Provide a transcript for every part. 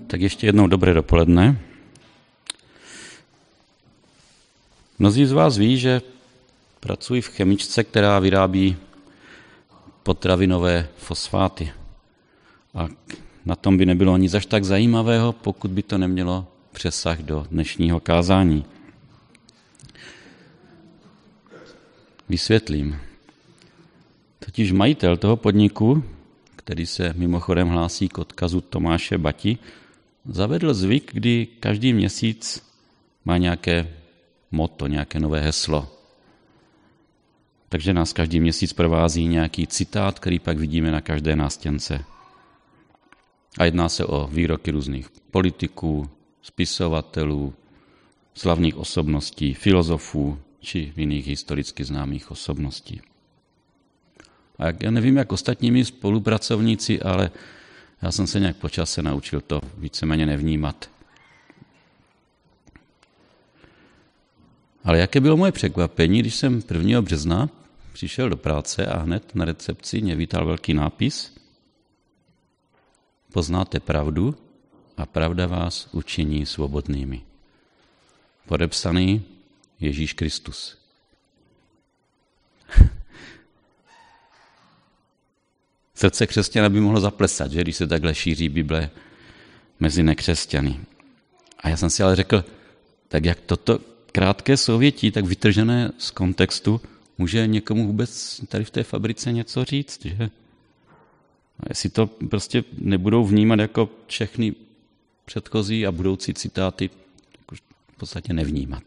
Tak ještě jednou dobré dopoledne. Mnozí z vás ví, že pracuji v chemičce, která vyrábí potravinové fosfáty. A na tom by nebylo nic až tak zajímavého, pokud by to nemělo přesah do dnešního kázání. Vysvětlím. Totiž majitel toho podniku, který se mimochodem hlásí k odkazu Tomáše Bati, zavedl zvyk, kdy každý měsíc má nějaké motto, nějaké nové heslo. Takže nás každý měsíc provází nějaký citát, který pak vidíme na každé nástěnce. A jedná se o výroky různých politiků, spisovatelů, slavných osobností, filozofů či jiných historicky známých osobností. A já nevím, jak ostatní mí spolupracovníci, ale já jsem se nějak po čase naučil to víceméně nevnímat. Ale jaké bylo moje překvapení, když jsem 1. března přišel do práce a hned na recepci mě vítal velký nápis: Poznáte pravdu a pravda vás učiní svobodnými. Podepsaný Ježíš Kristus. Srdce křesťana by mohlo zaplesat, že, když se takhle šíří Bible mezi nekřesťany. A já jsem si ale řekl, tak jak toto krátké souvětí, tak vytržené z kontextu, může někomu vůbec tady v té fabrice něco říct, že? A jestli to prostě nebudou vnímat jako všechny předchozí a budoucí citáty, tak už v podstatě nevnímat.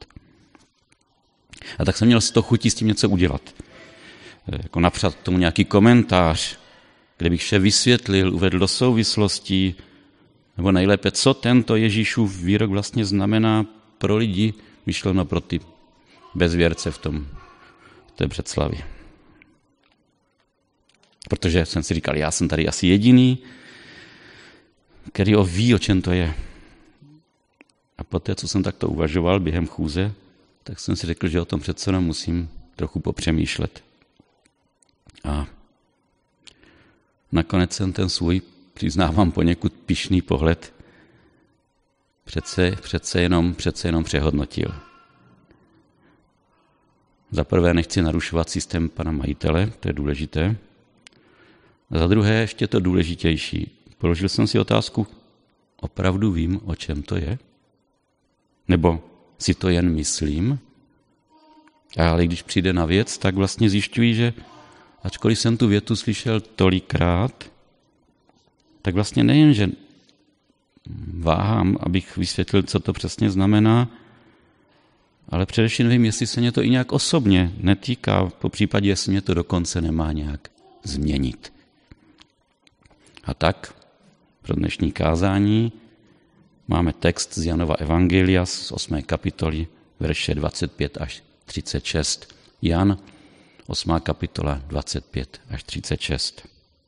A tak jsem měl z toho chutí s tím něco udělat. Jako napřát k tomu nějaký komentář, kde bych vše vysvětlil, uvedl do souvislostí, nebo nejlépe, co tento Ježíšův výrok vlastně znamená pro lidi, myšleno pro ty bezvěrce v té Břeclavi. Protože jsem si říkal, já jsem tady asi jediný, který ví, o čem to je. A poté, co jsem takto uvažoval během chůze, tak jsem si řekl, že o tom přece musím trochu popřemýšlet. A nakonec jsem ten svůj, přiznávám, poněkud pyšný pohled přece jenom přehodnotil. Za prvé nechci narušovat systém pana majitele, to je důležité. A za druhé ještě to důležitější. Položil jsem si otázku, opravdu vím, o čem to je? Nebo si to jen myslím? Ale když přijde na věc, tak vlastně zjišťuji, že ačkoliv jsem tu větu slyšel tolikrát, tak vlastně nejen, že váhám, abych vysvětlil, co to přesně znamená, ale především nevím, jestli se mě to i nějak osobně netýká, po případě, jestli mě to dokonce nemá nějak změnit. A tak pro dnešní kázání máme text z Janova evangelia z 8. kapitoly, verše 25 až 36. Jan, 8. kapitola, 25 až 36.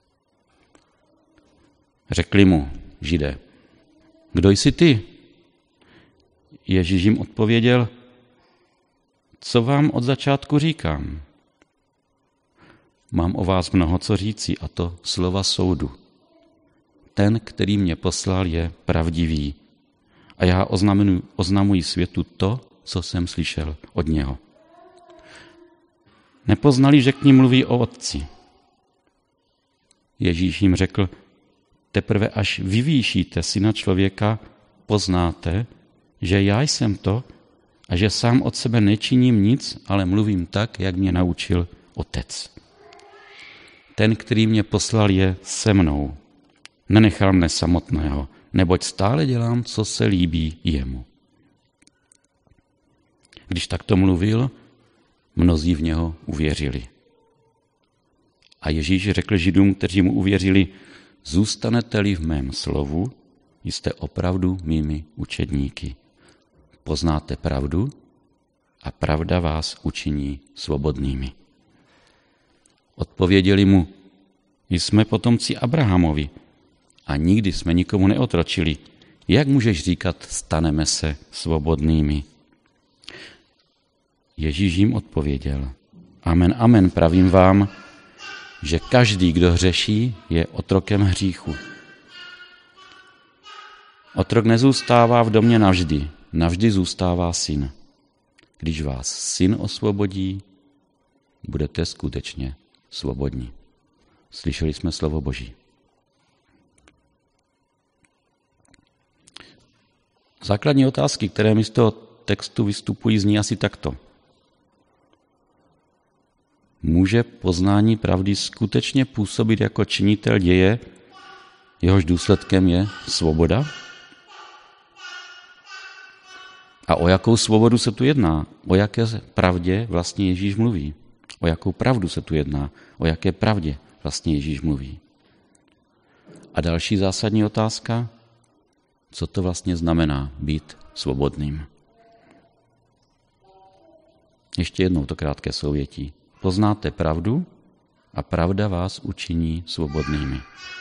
Řekli mu Židé, kdo jsi ty? Ježíš jim odpověděl, co vám od začátku říkám? Mám o vás mnoho co říci, a to slova soudu. Ten, který mě poslal, je pravdivý. A já oznamuji světu to, co jsem slyšel od něho. Nepoznali, že k ním mluví o Otci. Ježíš jim řekl, teprve až vyvýšíte Syna člověka, poznáte, že já jsem to a že sám od sebe nečiním nic, ale mluvím tak, jak mě naučil Otec. Ten, který mě poslal, je se mnou. Nenechal mne samotného, neboť stále dělám, co se líbí jemu. Když takto mluvil, mnozí v něho uvěřili. A Ježíš řekl Židům, kteří mu uvěřili, zůstanete-li v mém slovu, jste opravdu mými učedníky. Poznáte pravdu a pravda vás učiní svobodnými. Odpověděli mu, jsme potomci Abrahamovi a nikdy jsme nikomu neotročili. Jak můžeš říkat, staneme se svobodnými? Ježíš jim odpověděl, amen, amen, pravím vám, že každý, kdo hřeší, je otrokem hříchu. Otrok nezůstává v domě navždy, navždy zůstává syn. Když vás syn osvobodí, budete skutečně svobodní. Slyšeli jsme slovo Boží. Základní otázky, které mi z toho textu vystupují, zní asi takto. Může poznání pravdy skutečně působit jako činitel děje, jehož důsledkem je svoboda? A o jakou svobodu se tu jedná? O jaké pravdě vlastně Ježíš mluví? O jakou pravdu se tu jedná? O jaké pravdě vlastně Ježíš mluví? A další zásadní otázka, co to vlastně znamená být svobodným? Ještě jednou to krátké souvětí. Poznáte pravdu a pravda vás učiní svobodnými.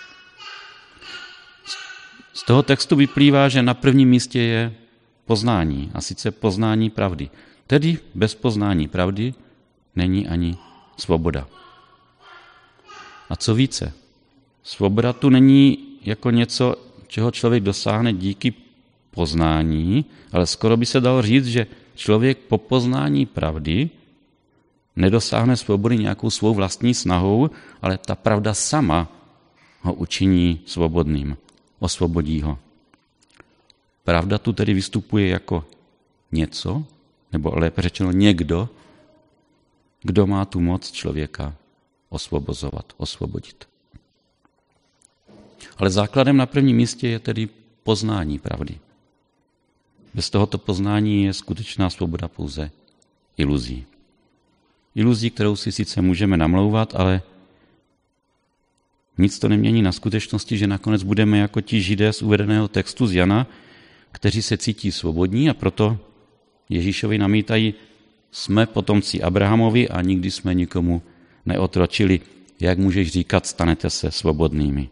Z toho textu vyplývá, že na prvním místě je poznání, a sice poznání pravdy. Tedy bez poznání pravdy není ani svoboda. A co více, svoboda tu není jako něco, čeho člověk dosáhne díky poznání, ale skoro by se dalo říct, že člověk po poznání pravdy nedosáhne svobody nějakou svou vlastní snahou, ale ta pravda sama ho učiní svobodným, osvobodí ho. Pravda tu tedy vystupuje jako něco, nebo lépe řečeno někdo, kdo má tu moc člověka osvobozovat, osvobodit. Ale základem na prvním místě je tedy poznání pravdy. Bez tohoto poznání je skutečná svoboda pouze iluzí. Iluzí, kterou si sice můžeme namlouvat, ale nic to nemění na skutečnosti, že nakonec budeme jako ti Židé z uvedeného textu z Jana, kteří se cítí svobodní a proto Ježíšovi namítají, jsme potomci Abrahamovi a nikdy jsme nikomu neotročili. Jak můžeš říkat, stanete se svobodnými?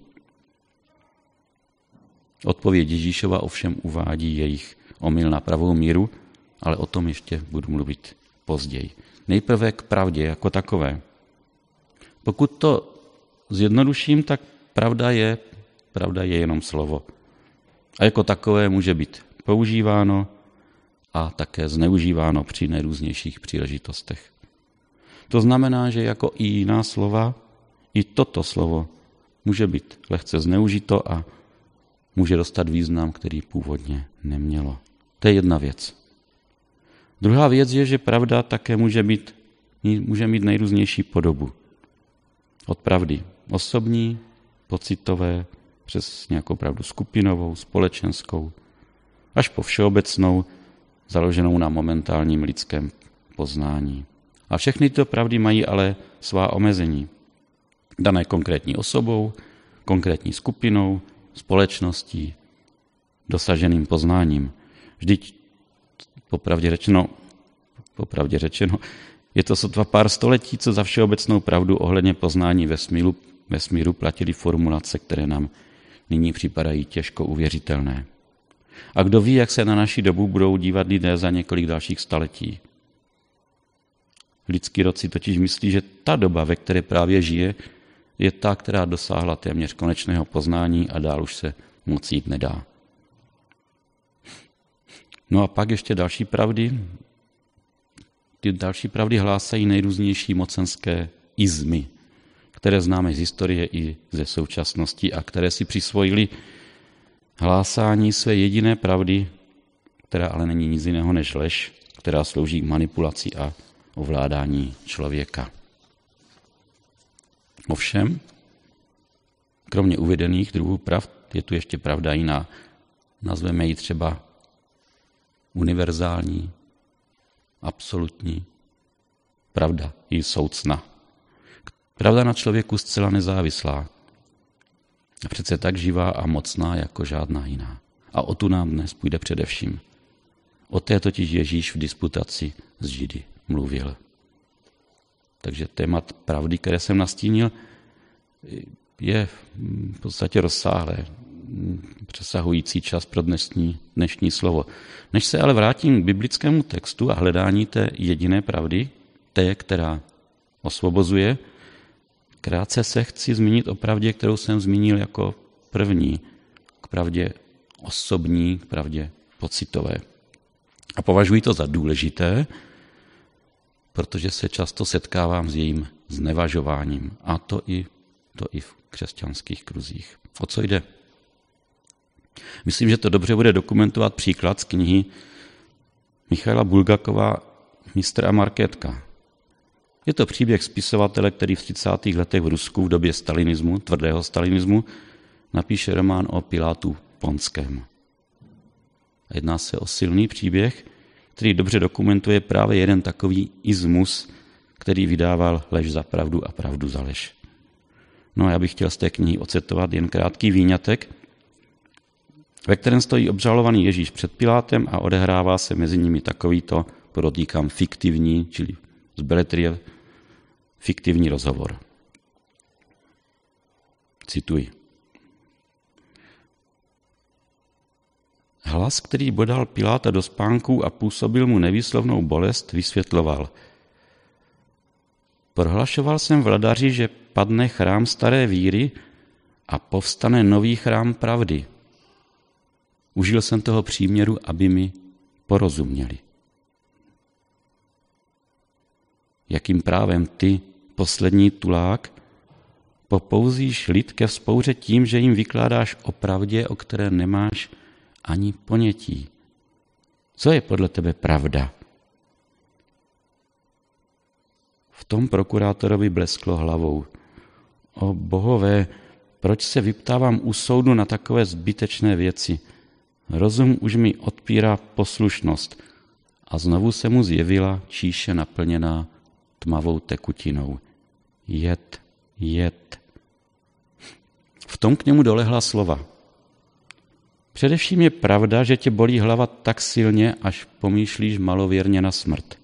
Odpověď Ježíšova ovšem uvádí jejich omyl na pravou míru, ale o tom ještě budu mluvit později. Nejprve k pravdě jako takové. Pokud to zjednoduším, tak pravda je jenom slovo. A jako takové může být používáno a také zneužíváno při nejrůznějších příležitostech. To znamená, že jako i jiná slova, i toto slovo může být lehce zneužito a může dostat význam, který původně nemělo. To je jedna věc. Druhá věc je, že pravda také může mít nejrůznější podobu. Od pravdy osobní, pocitové, přes nějakou pravdu skupinovou, společenskou, až po všeobecnou, založenou na momentálním lidském poznání. A všechny tyto pravdy mají ale svá omezení. Dané konkrétní osobou, konkrétní skupinou, společností, dosaženým poznáním. Vždyť popravdě řečeno, je to sotva pár století, co za všeobecnou pravdu ohledně poznání vesmíru platily formulace, které nám nyní připadají těžko uvěřitelné. A kdo ví, jak se na naši dobu budou dívat lidé za několik dalších staletí. Lidský rod si totiž myslí, že ta doba, ve které právě žije, je ta, která dosáhla téměř konečného poznání a dál už se moc jít nedá. No a pak ještě další pravdy. Ty další pravdy hlásají nejrůznější mocenské izmy, které známe z historie i ze současnosti a které si přisvojili hlásání své jediné pravdy, která ale není nic jiného než lež, která slouží k manipulaci a ovládání člověka. Ovšem, kromě uvedených druhů pravd, je tu ještě pravda jiná. Nazveme ji třeba univerzální, absolutní, pravda i soucna. Pravda na člověku zcela nezávislá. A přece tak živá a mocná jako žádná jiná. A o tu nám dnes půjde především. O té totiž Ježíš v disputaci s Židy mluvil. Takže témat pravdy, které jsem nastínil, je v podstatě rozsáhlé, přesahující čas pro dnešní slovo. Než se ale vrátím k biblickému textu a hledání té jediné pravdy, té, která osvobozuje, krátce se chci zmínit o pravdě, kterou jsem zmínil jako první, k pravdě osobní, pravdě pocitové. A považuji to za důležité, protože se často setkávám s jejím znevažováním. A to i v křesťanských kruzích. O co jde? Myslím, že to dobře bude dokumentovat příklad z knihy Michaila Bulgakova Mistr a Markétka. Je to příběh spisovatele, který v 30. letech v Rusku v době stalinismu, tvrdého stalinismu, napíše román o Pilátu Ponském. Jedná se o silný příběh, který dobře dokumentuje právě jeden takový ismus, který vydával lež za pravdu a pravdu za lež. No a já bych chtěl z té knihy ocitovat jen krátký výňatek, ve kterém stojí obžalovaný Ježíš před Pilátem a odehrává se mezi nimi takovýto, podotýkám, fiktivní, čili z beletrie fiktivní rozhovor. Cituji. Hlas, který bodal Piláta do spánku a působil mu nevýslovnou bolest, vysvětloval. Prohlašoval jsem vladaři, že padne chrám staré víry a povstane nový chrám pravdy. Užil jsem toho příměru, aby mi porozuměli. Jakým právem ty, poslední tulák, popouzíš lid ke vzpouře tím, že jim vykládáš o pravdě, o které nemáš ani ponětí. Co je podle tebe pravda? V tom prokurátorovi blesklo hlavou. O bohové, proč se vyptávám u soudu na takové zbytečné věci? Rozum už mi odpírá poslušnost a znovu se mu zjevila číše naplněná tmavou tekutinou. Jed, jed. V tom k němu dolehla slova. Především je pravda, že tě bolí hlava tak silně, až pomýšlíš malověrně na smrt.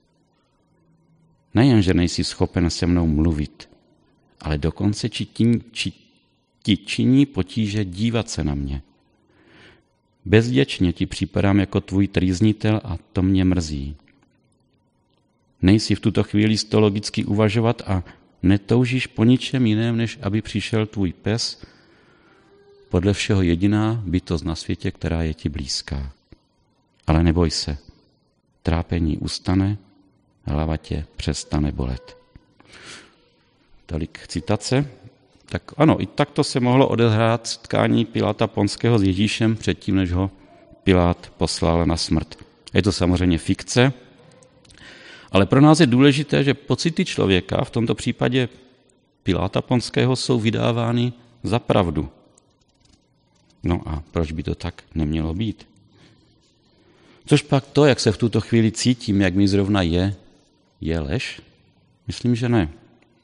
Nejen, že nejsi schopen se mnou mluvit, ale dokonce ti činí potíže dívat se na mě. Bezděčně ti připadám jako tvůj trýznitel a to mě mrzí. Nejsi v tuto chvíli logicky uvažovat a netoužíš po ničem jiném, než aby přišel tvůj pes, podle všeho jediná bytost na světě, která je ti blízká. Ale neboj se, trápení ustane, hlava tě přestane bolet. Tolik citace. Tak ano, i takto se mohlo odehrát setkání Piláta Ponského s Ježíšem předtím, než ho Pilát poslal na smrt. Je to samozřejmě fikce, ale pro nás je důležité, že pocity člověka, v tomto případě Piláta Ponského, jsou vydávány za pravdu. No a proč by to tak nemělo být? Což pak to, jak se v tuto chvíli cítím, jak mi zrovna je lež? Myslím, že ne.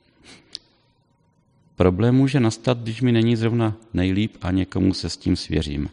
Problém může nastat, když mi není zrovna nejlíp a někomu se s tím svěřím.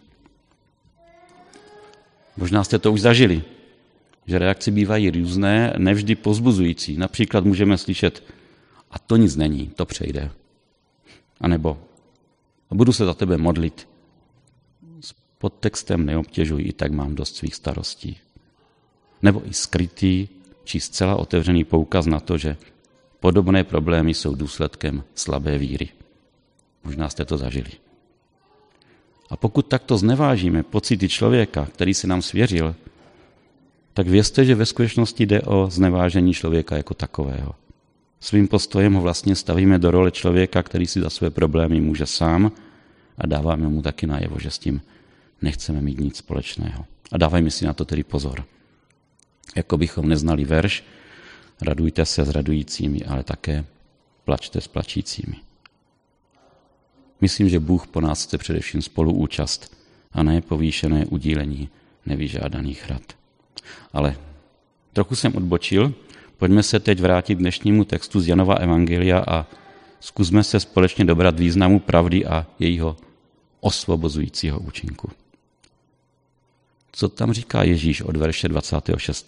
Možná jste to už zažili, že reakce bývají různé, nevždy povzbuzující. Například můžeme slyšet, a to nic není, to přejde. A nebo, budu se za tebe modlit. S podtextem neobtěžuj, i tak mám dost svých starostí. Nebo i skrytý, či zcela otevřený poukaz na to, že podobné problémy jsou důsledkem slabé víry. Možná jste to zažili. A pokud takto znevážíme pocity člověka, který se nám svěřil, tak vězte, že ve skutečnosti jde o znevážení člověka jako takového. Svým postojem ho vlastně stavíme do role člověka, který si za své problémy může sám, a dáváme mu taky najevo, že s tím nechceme mít nic společného. A dávajme si na to tedy pozor. Jako bychom neznali verš, radujte se s radujícími, ale také plačte s plačícími. Myslím, že Bůh po nás chce především spoluúčast a ne povýšené udílení nevyžádaných rad. Ale trochu jsem odbočil, pojďme se teď vrátit k dnešnímu textu z Janova evangelia a zkusme se společně dobrat významu pravdy a jejího osvobozujícího účinku. Co tam říká Ježíš od verše 26.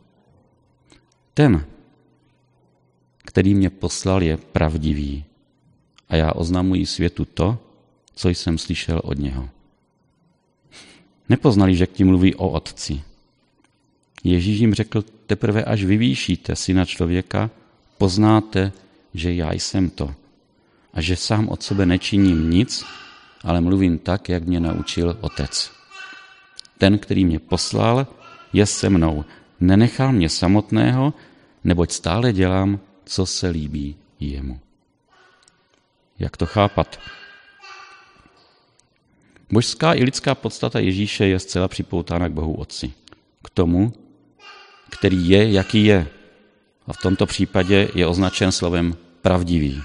Ten, který mě poslal, je pravdivý a já oznamuji světu to, co jsem slyšel od něho. Nepoznali, že k tím mluví o Otci. Ježíš jim řekl, teprve až vyvýšíte Syna člověka, poznáte, že já jsem to a že sám od sebe nečiním nic, ale mluvím tak, jak mě naučil Otec. Ten, který mě poslal, je se mnou. Nenechal mě samotného, neboť stále dělám, co se líbí jemu. Jak to chápat? Božská i lidská podstata Ježíše je zcela připoutána k Bohu Otci. K tomu, který je, jaký je. A v tomto případě je označen slovem pravdivý.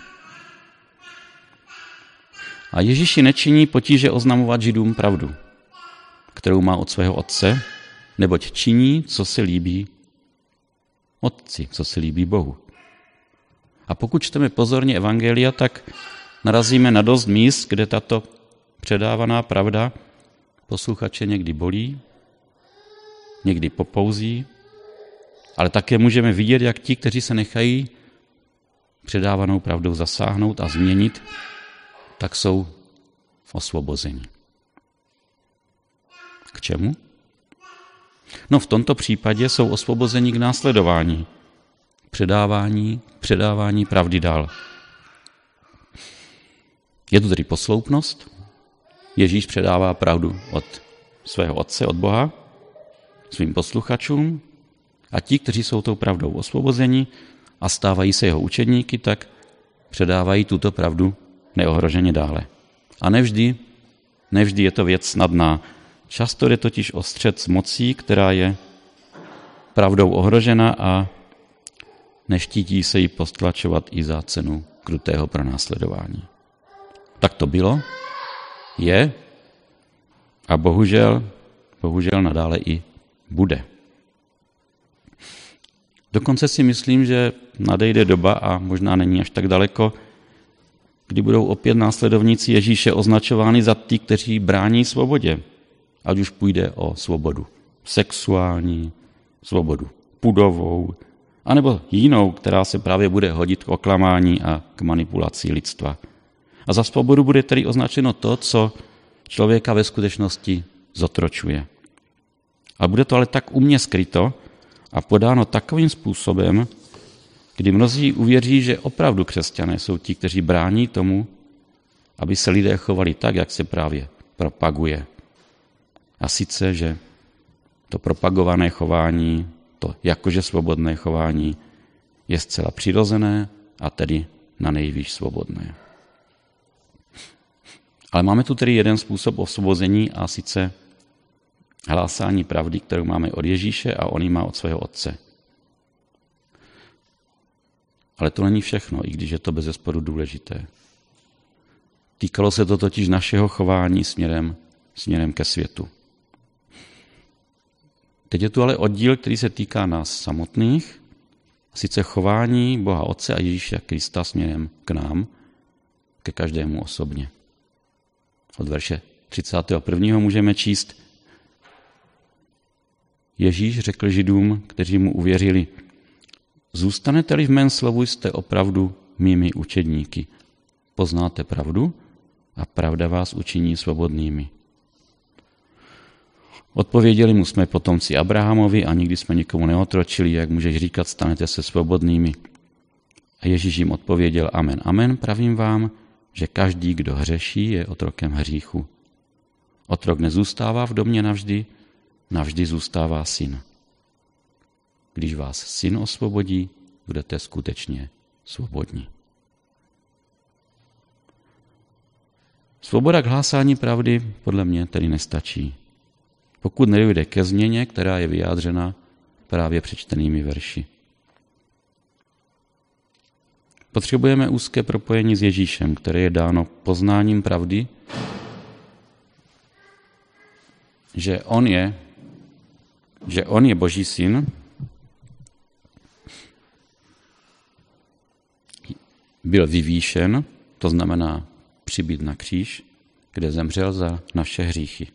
A Ježíši nečiní potíže oznamovat Židům pravdu, kterou má od svého Otce, neboť činí, co se líbí Otci, co se líbí Bohu. A pokud čteme pozorně evangelia, tak narazíme na dost míst, kde tato předávaná pravda posluchače někdy bolí, někdy popouzí, ale také můžeme vidět, jak ti, kteří se nechají předávanou pravdou zasáhnout a změnit, tak jsou v osvobození. K čemu? No v tomto případě jsou osvobození k následování, předávání pravdy dál. Je to tedy posloupnost. Ježíš předává pravdu od svého Otce, od Boha, svým posluchačům a ti, kteří jsou tou pravdou osvobozeni a stávají se jeho učedníky, tak předávají tuto pravdu neohroženě dále. A nevždy je to věc snadná. Často jde totiž o střet s mocí, která je pravdou ohrožena a neštítí se jí postlačovat i za cenu krutého pronásledování. Tak to bylo, je a bohužel nadále i bude. Dokonce si myslím, že nadejde doba a možná není až tak daleko, kdy budou opět následovníci Ježíše označováni za ty, kteří brání svobodě. Ať už půjde o svobodu sexuální, svobodu pudovou, anebo jinou, která se právě bude hodit k oklamání a k manipulaci lidstva. A za svobodu bude tedy označeno to, co člověka ve skutečnosti zotročuje. A bude to ale tak umně skryto a podáno takovým způsobem, kdy mnozí uvěří, že opravdu křesťané jsou ti, kteří brání tomu, aby se lidé chovali tak, jak se právě propaguje. A sice, že to propagované chování, to jakože svobodné chování je zcela přirozené a tedy na nejvýš svobodné. Ale máme tu tedy jeden způsob osvobození a sice hlásání pravdy, kterou máme od Ježíše a on ji má od svého Otce. Ale to není všechno, i když je to bezesporu důležité. Týkalo se to totiž našeho chování směrem ke světu. Teď je tu ale oddíl, který se týká nás samotných, sice chování Boha Otce a Ježíše Krista směrem k nám, ke každému osobně. Od verše 31. můžeme číst: Ježíš řekl Židům, kteří mu uvěřili: Zůstanete-li v mém slovu, jste opravdu mými učedníky. Poznáte pravdu a pravda vás učiní svobodnými. Odpověděli mu: jsme potomci Abrahamovi a nikdy jsme nikomu neotročili, jak můžeš říkat, stanete se svobodnými. A Ježíš jim odpověděl: Amen, amen, pravím vám, že každý, kdo hřeší, je otrokem hříchu. Otrok nezůstává v domě navždy, navždy zůstává syn. Když vás syn osvobodí, budete skutečně svobodní. Svoboda k hlásání pravdy podle mě tedy nestačí, pokud nedojde ke změně, která je vyjádřena právě přečtenými verši. Potřebujeme úzké propojení s Ježíšem, které je dáno poznáním pravdy, že on je Boží syn, byl vyvýšen, to znamená přibit na kříž, kde zemřel za naše hříchy.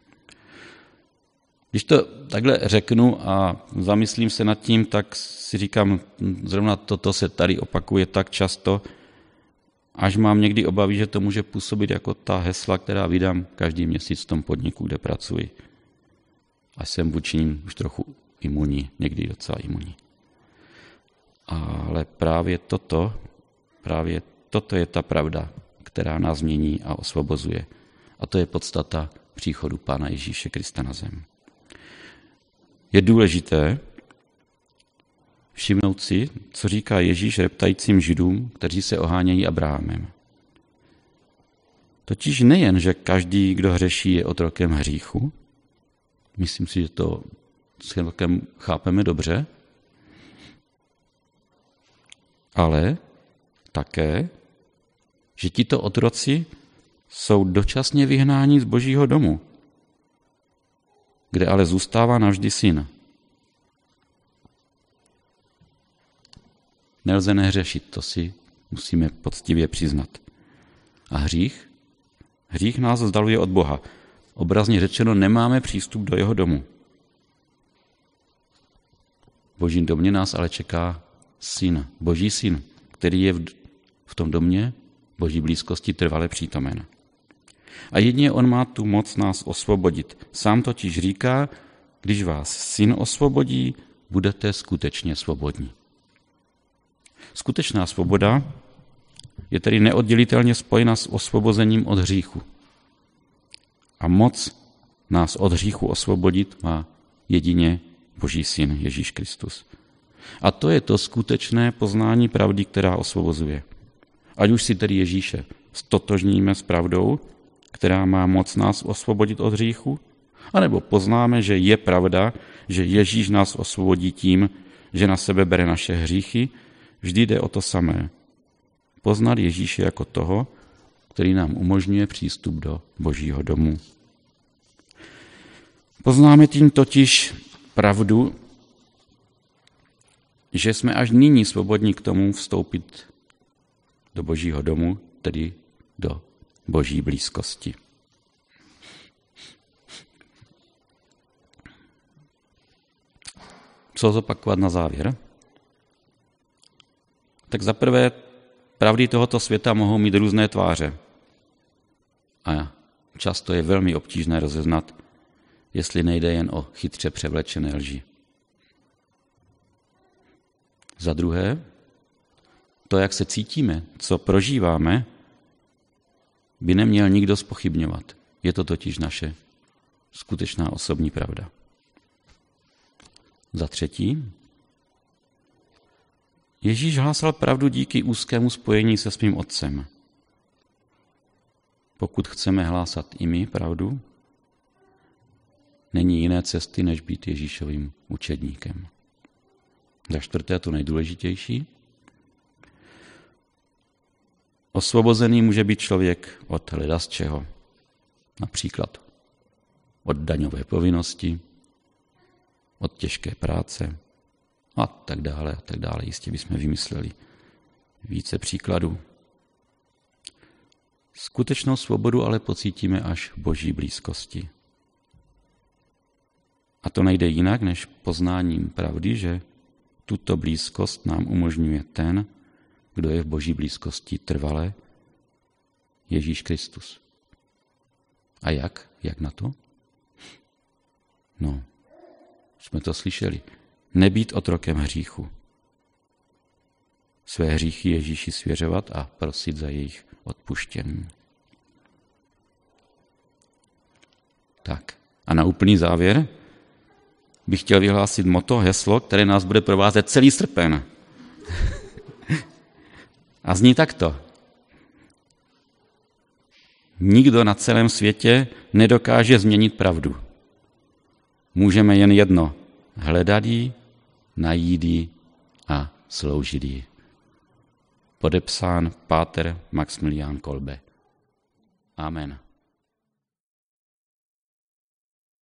Když to takhle řeknu a zamyslím se nad tím, tak si říkám, zrovna toto se tady opakuje tak často, až mám někdy obavy, že to může působit jako ta hesla, která vydám každý měsíc v tom podniku, kde pracuji. A jsem vůči nim už trochu imunní, někdy docela imunní. Ale právě toto je ta pravda, která nás mění a osvobozuje. A to je podstata příchodu Pána Ježíše Krista na zem. Je důležité všimnout si, co říká Ježíš reptajícím Židům, kteří se ohánějí Abrahamem. Totiž nejen, že každý, kdo hřeší, je otrokem hříchu, myslím si, že to celkem chápeme dobře, ale také, že tito otroci jsou dočasně vyhnáni z Božího domu, kde ale zůstává navždy syn. Nelze nehřešit, to si musíme poctivě přiznat. A hřích? Hřích nás vzdaluje od Boha. Obrazně řečeno, nemáme přístup do jeho domu. V Božím domě nás ale čeká syn, Boží syn, který je v tom domě Boží blízkosti trvale přítomen. A jedině on má tu moc nás osvobodit. Sám totiž říká, když vás syn osvobodí, budete skutečně svobodní. Skutečná svoboda je tedy neoddělitelně spojena s osvobozením od hříchu. A moc nás od hříchu osvobodit má jedině Boží syn Ježíš Kristus. A to je to skutečné poznání pravdy, která osvobozuje. Ať už si tedy Ježíše stotožníme s pravdou, která má moc nás osvobodit od hříchu, anebo poznáme, že je pravda, že Ježíš nás osvobodí tím, že na sebe bere naše hříchy, vždy jde o to samé. Poznat Ježíše jako toho, který nám umožňuje přístup do Božího domu. Poznáme tím totiž pravdu, že jsme až nyní svobodní k tomu vstoupit do Božího domu, tedy do Boží blízkosti. Co zopakovat na závěr? Tak za prvé, pravdy tohoto světa mohou mít různé tváře. A často je velmi obtížné rozeznat, jestli nejde jen o chytře převlečené lži. Za druhé, to, jak se cítíme, co prožíváme, by neměl nikdo zpochybňovat. Je to totiž naše skutečná osobní pravda. Za třetí, Ježíš hlásal pravdu díky úzkému spojení se svým Otcem. Pokud chceme hlásat i my pravdu, není jiné cesty, než být Ježíšovým učedníkem. Za čtvrté, to nejdůležitější. Osvobozený může být člověk od ledasčeho, například od daňové povinnosti, od těžké práce a tak dále, a tak dále. Jistě bychom vymysleli více příkladů. Skutečnou svobodu ale pocítíme až v Boží blízkosti. A to nejde jinak, než poznáním pravdy, že tuto blízkost nám umožňuje ten, kdo je v Boží blízkosti trvale, Ježíš Kristus. A jak? Jak na to? No, jsme to slyšeli. Nebýt otrokem hříchu. Své hříchy Ježíši svěřovat a prosit za jejich odpuštění. Tak, a na úplný závěr bych chtěl vyhlásit motto, heslo, které nás bude provázet celý srpen. A zní takto. Nikdo na celém světě nedokáže změnit pravdu. Můžeme jen jedno, hledat ji, najít ji a sloužit ji. Podepsán Páter Maximilián Kolbe. Amen.